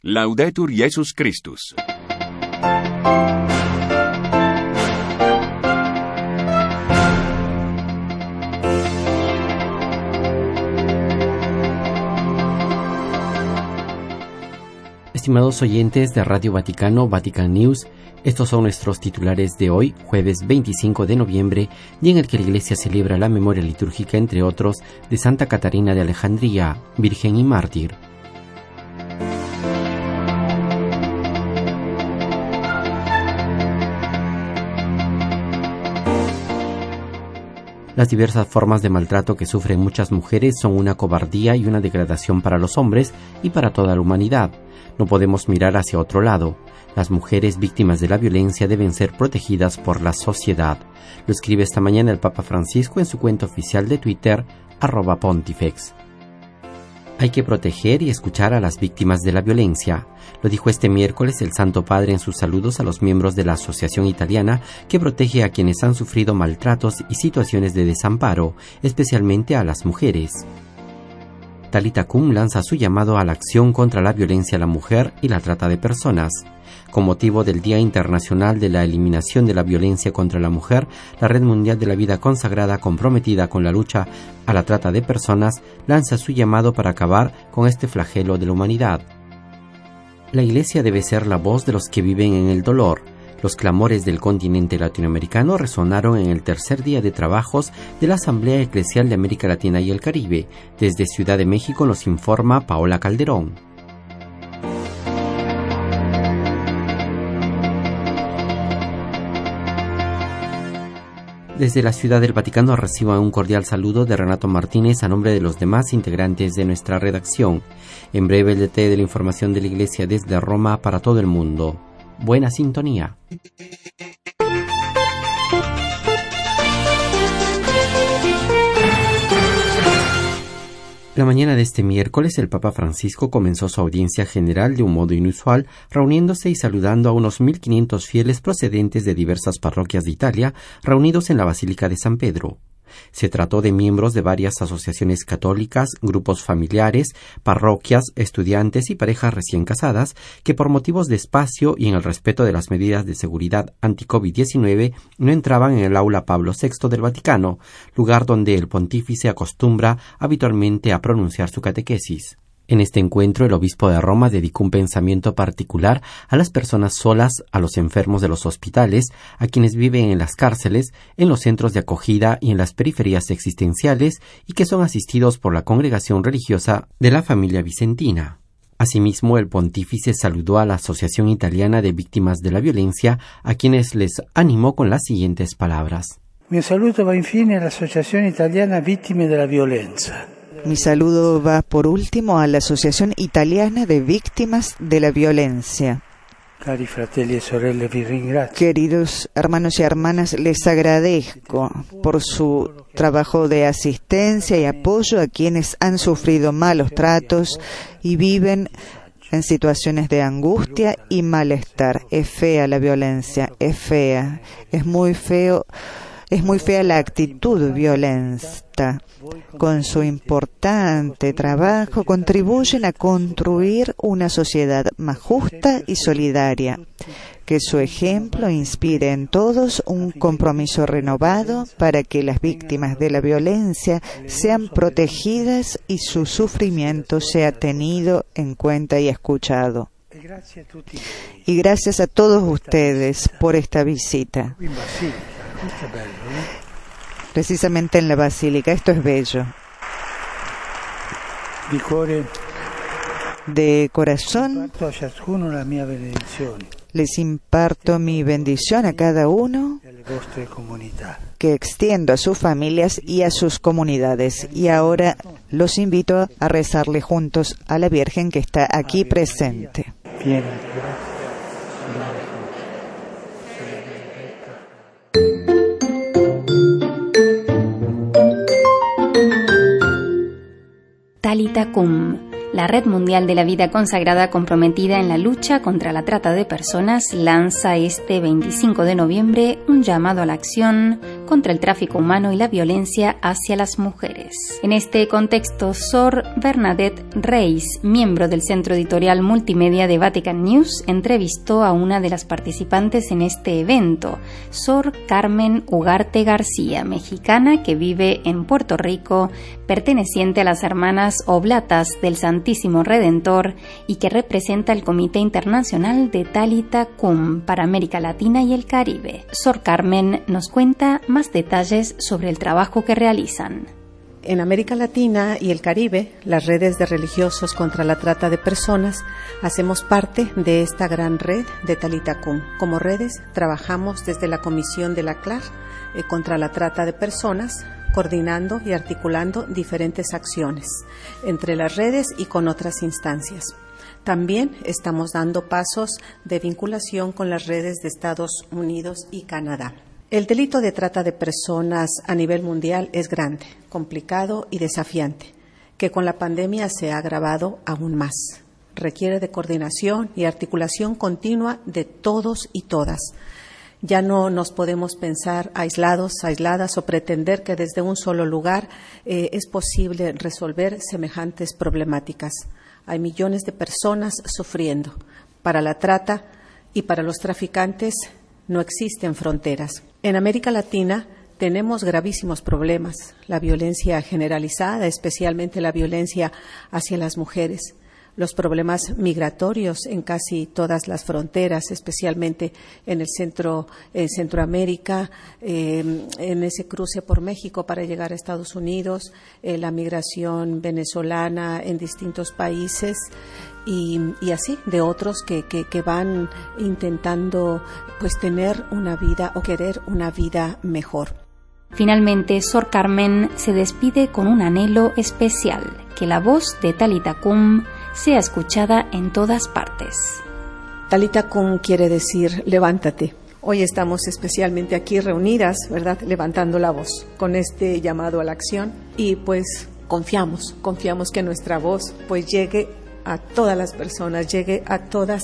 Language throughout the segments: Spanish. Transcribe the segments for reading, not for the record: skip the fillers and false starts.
Laudetur Jesus Christus. Estimados oyentes de Radio Vaticano, Vatican News, estos son nuestros titulares de hoy, jueves 25 de noviembre, día en el que la Iglesia celebra la memoria litúrgica, entre otros, de Santa Catarina de Alejandría, virgen y mártir. Las diversas formas de maltrato que sufren muchas mujeres son una cobardía y una degradación para los hombres y para toda la humanidad. No podemos mirar hacia otro lado. Las mujeres víctimas de la violencia deben ser protegidas por la sociedad. Lo escribe esta mañana el Papa Francisco en su cuenta oficial de Twitter, @Pontifex. Hay que proteger y escuchar a las víctimas de la violencia. Lo dijo este miércoles el Santo Padre en sus saludos a los miembros de la Asociación Italiana que protege a quienes han sufrido maltratos y situaciones de desamparo, especialmente a las mujeres. Talitha Cum lanza su llamado a la acción contra la violencia a la mujer y la trata de personas. Con motivo del Día Internacional de la Eliminación de la Violencia contra la Mujer, la Red Mundial de la Vida Consagrada, comprometida con la lucha a la trata de personas, lanza su llamado para acabar con este flagelo de la humanidad. La Iglesia debe ser la voz de los que viven en el dolor. Los clamores del continente latinoamericano resonaron en el tercer día de trabajos de la Asamblea Eclesial de América Latina y el Caribe. Desde Ciudad de México nos informa Paola Calderón. Desde la Ciudad del Vaticano reciban un cordial saludo de Renato Martínez a nombre de los demás integrantes de nuestra redacción. En breve el detalle de la información de la Iglesia desde Roma para todo el mundo. Buena sintonía. La mañana de este miércoles, el Papa Francisco comenzó su audiencia general de un modo inusual, reuniéndose y saludando a unos 1.500 fieles procedentes de diversas parroquias de Italia, reunidos en la Basílica de San Pedro. Se trató de miembros de varias asociaciones católicas, grupos familiares, parroquias, estudiantes y parejas recién casadas que por motivos de espacio y en el respeto de las medidas de seguridad anti-COVID-19 no entraban en el aula Pablo VI del Vaticano, lugar donde el pontífice acostumbra habitualmente a pronunciar su catequesis. En este encuentro, el obispo de Roma dedicó un pensamiento particular a las personas solas, a los enfermos de los hospitales, a quienes viven en las cárceles, en los centros de acogida y en las periferias existenciales y que son asistidos por la congregación religiosa de la familia vicentina. Asimismo, el pontífice saludó a la Asociación Italiana de Víctimas de la Violencia, a quienes les animó con las siguientes palabras. Mi saludo va infine all'Associazione Italiana Vittime della Violenza. Mi saludo va por último a la Asociación Italiana de Víctimas de la Violencia. Cari fratelli e sorelle, vi ringrazio. Queridos hermanos y hermanas, les agradezco por su trabajo de asistencia y apoyo a quienes han sufrido malos tratos y viven en situaciones de angustia y malestar. Es fea la violencia, es fea, es muy fea la actitud violenta. Con su importante trabajo contribuyen a construir una sociedad más justa y solidaria. Que su ejemplo inspire en todos un compromiso renovado para que las víctimas de la violencia sean protegidas y su sufrimiento sea tenido en cuenta y escuchado. Y gracias a todos ustedes por esta visita. Precisamente en la Basílica, esto es bello. De corazón, les imparto mi bendición a cada uno que extiendo a sus familias y a sus comunidades. Y ahora los invito a rezarle juntos a la Virgen que está aquí presente. Talitha Cum, la Red Mundial de la Vida Consagrada comprometida en la lucha contra la trata de personas, lanza este 25 de noviembre un llamado a la acción contra el tráfico humano y la violencia hacia las mujeres. En este contexto, Sor Bernadette Reis, miembro del Centro Editorial Multimedia de Vatican News, entrevistó a una de las participantes en este evento, Sor Carmen Ugarte García, mexicana que vive en Puerto Rico, perteneciente a las Hermanas Oblatas del Santísimo Redentor y que representa el Comité Internacional de Talitha Cum para América Latina y el Caribe. Sor Carmen nos cuenta más detalles sobre el trabajo que realizan. En América Latina y el Caribe, las redes de religiosos contra la trata de personas, hacemos parte de esta gran red de Talitha Cum. Como redes, trabajamos desde la Comisión de la CLAR contra la trata de personas, coordinando y articulando diferentes acciones entre las redes y con otras instancias. También estamos dando pasos de vinculación con las redes de Estados Unidos y Canadá. El delito de trata de personas a nivel mundial es grande, complicado y desafiante, que con la pandemia se ha agravado aún más. Requiere de coordinación y articulación continua de todos y todas. Ya no nos podemos pensar aislados, aisladas o pretender que desde un solo lugar es posible resolver semejantes problemáticas. Hay millones de personas sufriendo. Para la trata y para los traficantes no existen fronteras. En América Latina tenemos gravísimos problemas. La violencia generalizada, especialmente la violencia hacia las mujeres. Los problemas migratorios en casi todas las fronteras, especialmente en Centroamérica, en ese cruce por México para llegar a Estados Unidos, la migración venezolana en distintos países y así de otros que van intentando pues tener una vida o querer una vida mejor. Finalmente, Sor Carmen se despide con un anhelo especial, que la voz de Talitha Cum sea escuchada en todas partes. Talitha Cum quiere decir levántate. Hoy estamos especialmente aquí reunidas, ¿verdad?, levantando la voz con este llamado a la acción y pues confiamos que nuestra voz pues llegue a todas las personas, llegue a todos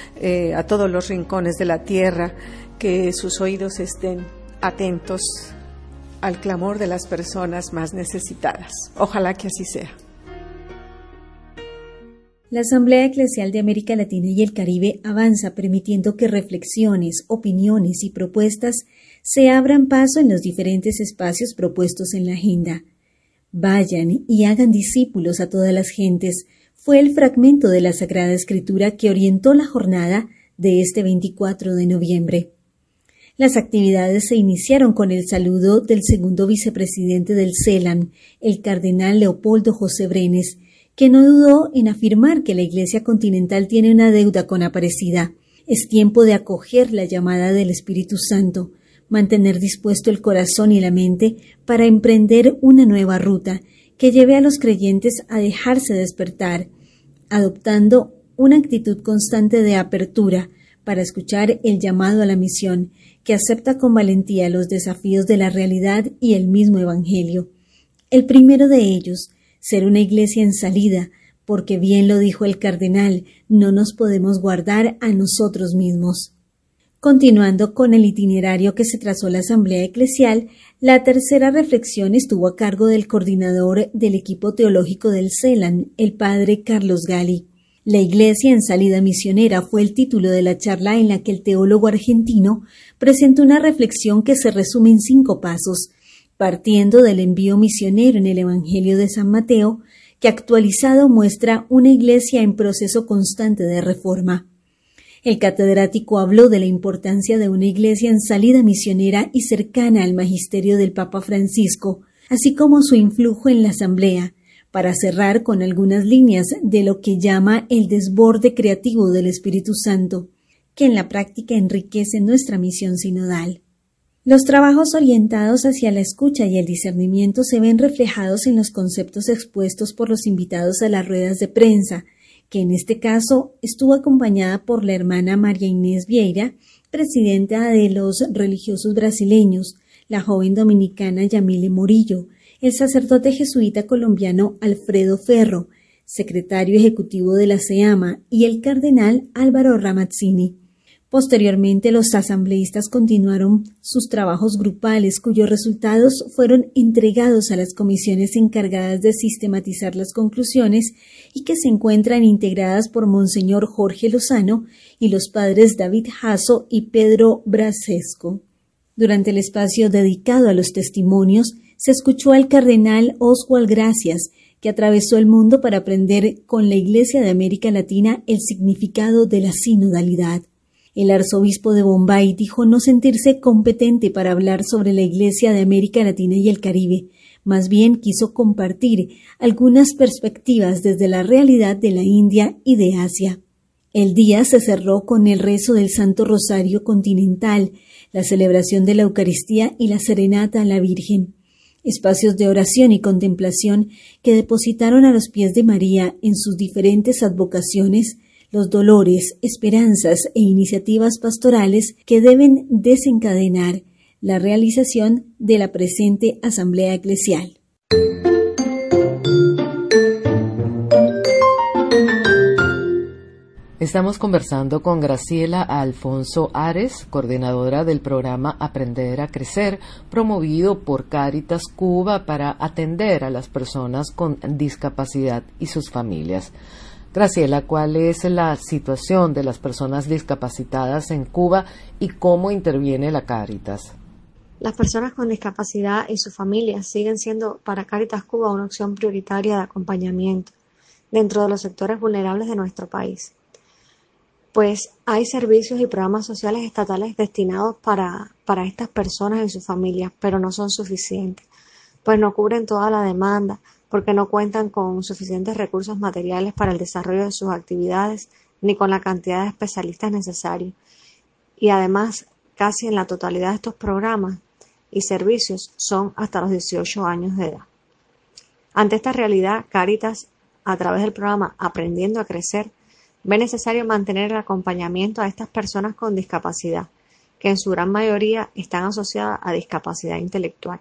los rincones de la tierra, que sus oídos estén atentos al clamor de las personas más necesitadas. Ojalá que así sea. La Asamblea Eclesial de América Latina y el Caribe avanza permitiendo que reflexiones, opiniones y propuestas se abran paso en los diferentes espacios propuestos en la agenda. Vayan y hagan discípulos a todas las gentes, fue el fragmento de la Sagrada Escritura que orientó la jornada de este 24 de noviembre. Las actividades se iniciaron con el saludo del segundo vicepresidente del CELAM, el cardenal Leopoldo José Brenes, que no dudó en afirmar que la Iglesia continental tiene una deuda con Aparecida. Es tiempo de acoger la llamada del Espíritu Santo, mantener dispuesto el corazón y la mente para emprender una nueva ruta que lleve a los creyentes a dejarse despertar, adoptando una actitud constante de apertura para escuchar el llamado a la misión, que acepta con valentía los desafíos de la realidad y el mismo Evangelio. El primero de ellos, ser una iglesia en salida, porque bien lo dijo el cardenal, no nos podemos guardar a nosotros mismos. Continuando con el itinerario que se trazó la Asamblea Eclesial, la tercera reflexión estuvo a cargo del coordinador del equipo teológico del CELAM, el padre Carlos Gali. La Iglesia en salida misionera fue el título de la charla en la que el teólogo argentino presentó una reflexión que se resume en 5 pasos, partiendo del envío misionero en el Evangelio de San Mateo, que actualizado muestra una iglesia en proceso constante de reforma. El catedrático habló de la importancia de una iglesia en salida misionera y cercana al magisterio del Papa Francisco, así como su influjo en la Asamblea, para cerrar con algunas líneas de lo que llama el desborde creativo del Espíritu Santo, que en la práctica enriquece nuestra misión sinodal. Los trabajos orientados hacia la escucha y el discernimiento se ven reflejados en los conceptos expuestos por los invitados a las ruedas de prensa, que en este caso estuvo acompañada por la hermana María Inés Vieira, presidenta de los religiosos brasileños, la joven dominicana Yamile Morillo, el sacerdote jesuita colombiano Alfredo Ferro, secretario ejecutivo de la SEAMA, y el cardenal Álvaro Ramazzini. Posteriormente, los asambleístas continuaron sus trabajos grupales, cuyos resultados fueron entregados a las comisiones encargadas de sistematizar las conclusiones y que se encuentran integradas por Monseñor Jorge Lozano y los padres David Jasso y Pedro Brasesco. Durante el espacio dedicado a los testimonios, se escuchó al cardenal Oswald Gracias, que atravesó el mundo para aprender con la Iglesia de América Latina el significado de la sinodalidad. El arzobispo de Bombay dijo no sentirse competente para hablar sobre la Iglesia de América Latina y el Caribe, más bien quiso compartir algunas perspectivas desde la realidad de la India y de Asia. El día se cerró con el rezo del Santo Rosario Continental, la celebración de la Eucaristía y la serenata a la Virgen, espacios de oración y contemplación que depositaron a los pies de María en sus diferentes advocaciones los dolores, esperanzas e iniciativas pastorales que deben desencadenar la realización de la presente Asamblea Eclesial. Estamos conversando con Graciela Alfonso Ares, coordinadora del programa Aprender a Crecer, promovido por Cáritas Cuba para atender a las personas con discapacidad y sus familias. Graciela, ¿cuál es la situación de las personas discapacitadas en Cuba y cómo interviene la Cáritas? Las personas con discapacidad y sus familias siguen siendo para Cáritas Cuba una opción prioritaria de acompañamiento dentro de los sectores vulnerables de nuestro país, pues hay servicios y programas sociales estatales destinados para estas personas y sus familias, pero no son suficientes, pues no cubren toda la demanda, porque no cuentan con suficientes recursos materiales para el desarrollo de sus actividades ni con la cantidad de especialistas necesarios. Y además, casi en la totalidad de estos programas y servicios son hasta los 18 años de edad. Ante esta realidad, Cáritas, a través del programa Aprendiendo a Crecer, ve necesario mantener el acompañamiento a estas personas con discapacidad, que en su gran mayoría están asociadas a discapacidad intelectual.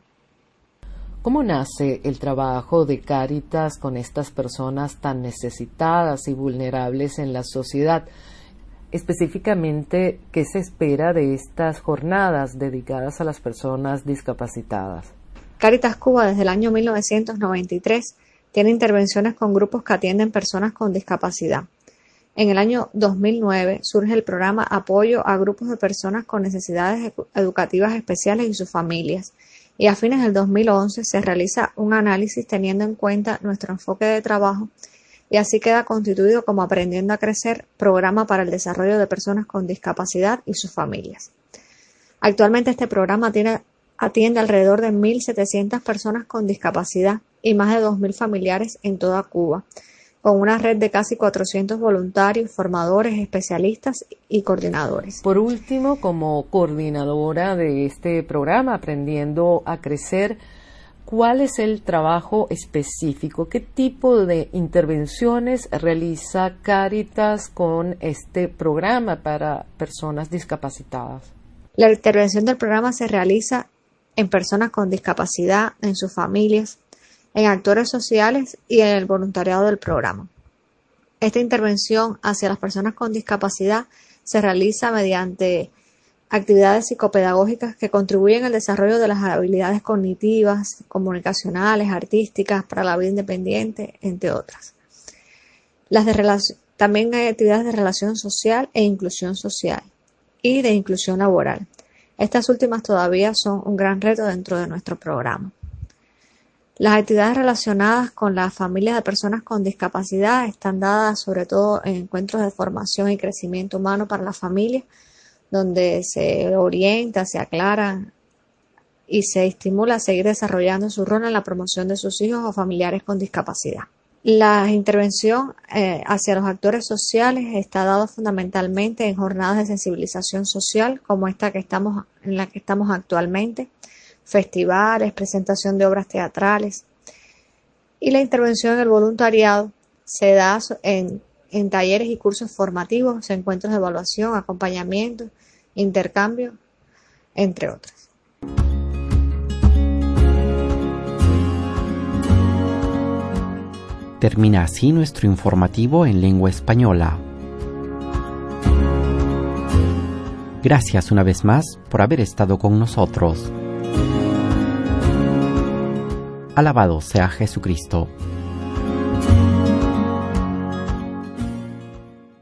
¿Cómo nace el trabajo de Cáritas con estas personas tan necesitadas y vulnerables en la sociedad? Específicamente, ¿qué se espera de estas jornadas dedicadas a las personas discapacitadas? Cáritas Cuba, desde el año 1993, tiene intervenciones con grupos que atienden personas con discapacidad. En el año 2009 surge el programa Apoyo a Grupos de Personas con Necesidades Educativas Especiales y sus familias. Y a fines del 2011 se realiza un análisis teniendo en cuenta nuestro enfoque de trabajo y así queda constituido como Aprendiendo a Crecer, programa para el desarrollo de personas con discapacidad y sus familias. Actualmente este programa atiende alrededor de 1.700 personas con discapacidad y más de 2.000 familiares en toda Cuba, con una red de casi 400 voluntarios, formadores, especialistas y coordinadores. Por último, como coordinadora de este programa Aprendiendo a Crecer, ¿cuál es el trabajo específico? ¿Qué tipo de intervenciones realiza Cáritas con este programa para personas discapacitadas? La intervención del programa se realiza en personas con discapacidad, en sus familias, en actores sociales y en el voluntariado del programa. Esta intervención hacia las personas con discapacidad se realiza mediante actividades psicopedagógicas que contribuyen al desarrollo de las habilidades cognitivas, comunicacionales, artísticas, para la vida independiente, entre otras. También hay actividades de relación social e inclusión social y de inclusión laboral. Estas últimas todavía son un gran reto dentro de nuestro programa. Las actividades relacionadas con las familias de personas con discapacidad están dadas sobre todo en encuentros de formación y crecimiento humano para la familia, donde se orienta, se aclara y se estimula a seguir desarrollando su rol en la promoción de sus hijos o familiares con discapacidad. La intervención hacia los actores sociales está dada fundamentalmente en jornadas de sensibilización social como esta en la que estamos actualmente, festivales, presentación de obras teatrales, y la intervención en el voluntariado se da en talleres y cursos formativos, encuentros de evaluación, acompañamiento, intercambio, entre otras. Termina así nuestro informativo en lengua española. Gracias una vez más por haber estado con nosotros. Alabado sea Jesucristo.